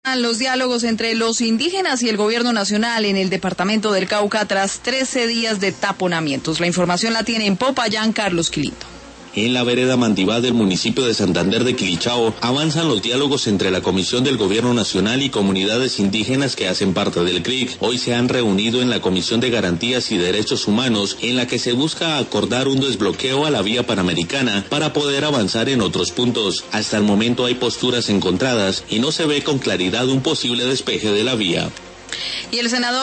Los diálogos entre los indígenas y el gobierno nacional en el departamento del Cauca tras 13 días de taponamientos. La información la tiene en Popayán Carlos Quilito. En la vereda Mandibá del municipio de Santander de Quilichao avanzan los diálogos entre la Comisión del Gobierno Nacional y comunidades indígenas que hacen parte del CRIC. Hoy se han reunido en la Comisión de Garantías y Derechos Humanos, en la que se busca acordar un desbloqueo a la vía panamericana para poder avanzar en otros puntos. Hasta el momento hay posturas encontradas y no se ve con claridad un posible despeje de la vía. Y el senador